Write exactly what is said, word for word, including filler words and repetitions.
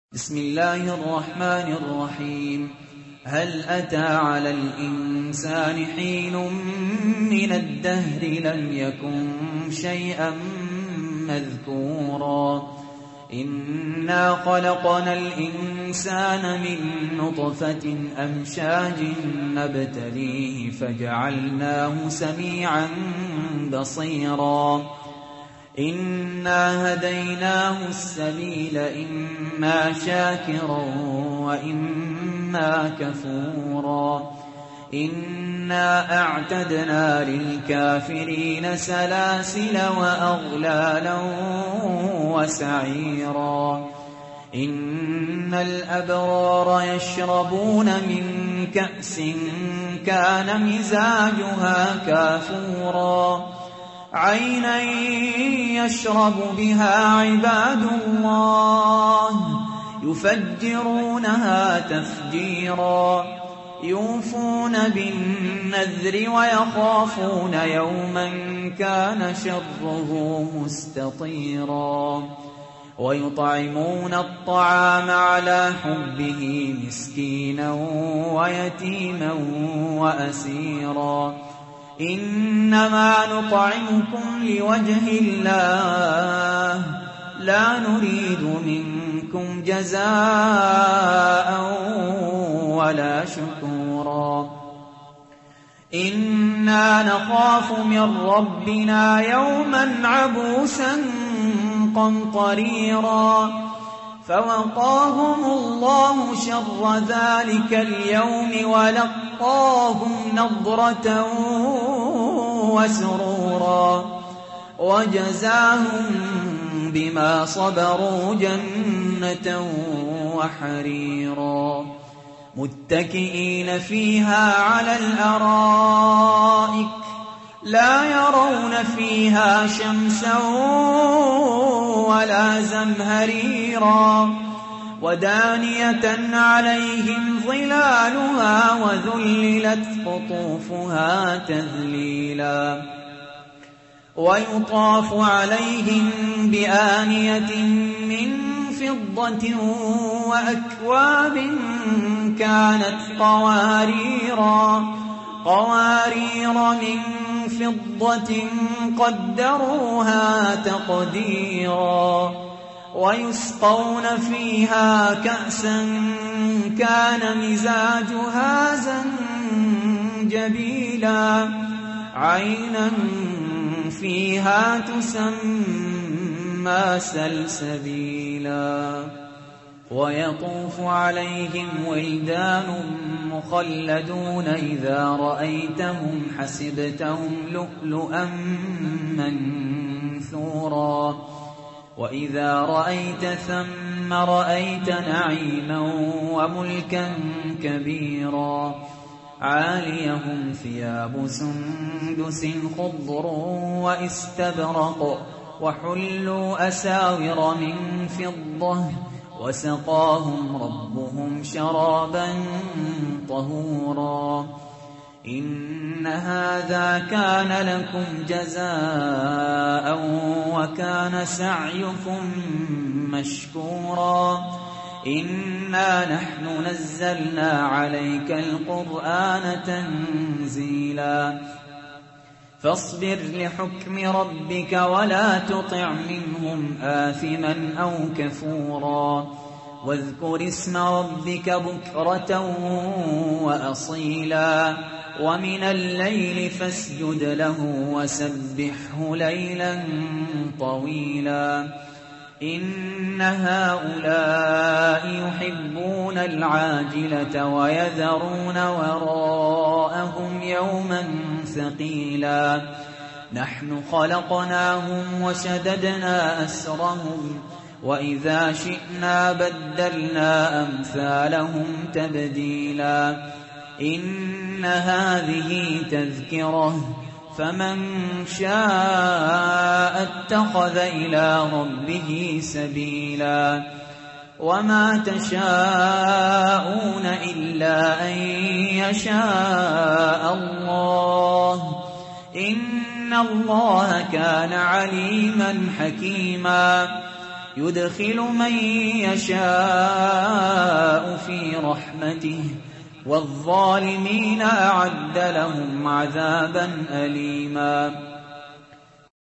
بسم الله الرحمن الرحيم. هل أتى على الإنسان حين من الدهر لم يكن شيئا مذكورا إنا خلقنا الإنسان من نطفة أمشاج نبتليه فجعلناه سميعا بصيرا إنا هديناه السبيل إما شاكرا وإما كفورا إنا أعتدنا للكافرين سلاسل وأغلالا وسعيرا إن الأبرار يشربون من كأس كان مزاجها كافورا عينا يشرب بها عباد الله يفجرونها تفجيرا يوفون بالنذر ويخافون يوما كان شره مستطيرا ويطعمون الطعام على حبه مسكينا ويتيما وأسيرا إنما نطعمكم لوجه الله لا نريد منكم جزاء ولا شكورا إنا نخاف من ربنا يوما عبوسا قمطريرا فوقاهم الله شر ذلك اليوم ولقاهم نضرة وسرورا وجزاهم بما صبروا جنة وحريرا متكئين فيها على الأرائك لا يرون فيها شمسا ولا زمهريرا ودانية عليهم ظلالها وذللت قطوفها تذليلا ويطاف عليهم بآنية من فضة وأكواب كانت قواريرا قوارير من فضة قدروها تقديرا ويسقون فيها كأسا كان مزاجها زنجبيلا عينا فيها تسمى سلسبيلا ويطوف عليهم ولدان مخلدون إذا رأيتهم حسبتهم لؤلؤا منثورا وإذا رأيت ثم رأيت نعيما وملكا كبيرا عاليهم ثياب سندس خضر واستبرق وحلوا أساور من فضة وسقاهم ربهم شرابا طهورا إن هذا كان لكم جزاء وكان سعيكم مشكورا إنا نحن نزلنا عليك القرآن تنزيلا فاصبر لحكم ربك ولا تطع منهم آثما أو كفورا واذكر اسم ربك بكرة وأصيلا ومن الليل فاسجد له وسبحه ليلا طويلا إن هؤلاء يحبون العاجلة ويذرون وراءهم يوما ثقيلا نحن خلقناهم وشددنا أسرهم وإذا شئنا بدلنا أمثالهم تبديلا إن هذه تذكرة فمن شاء اتخذ إلى ربه سبيلا وما تشاءون إلا أن يشاء الله إن الله كان عليما حكيما يدخل من يشاء في رحمته والظالمين أعد لهم عذابا أليما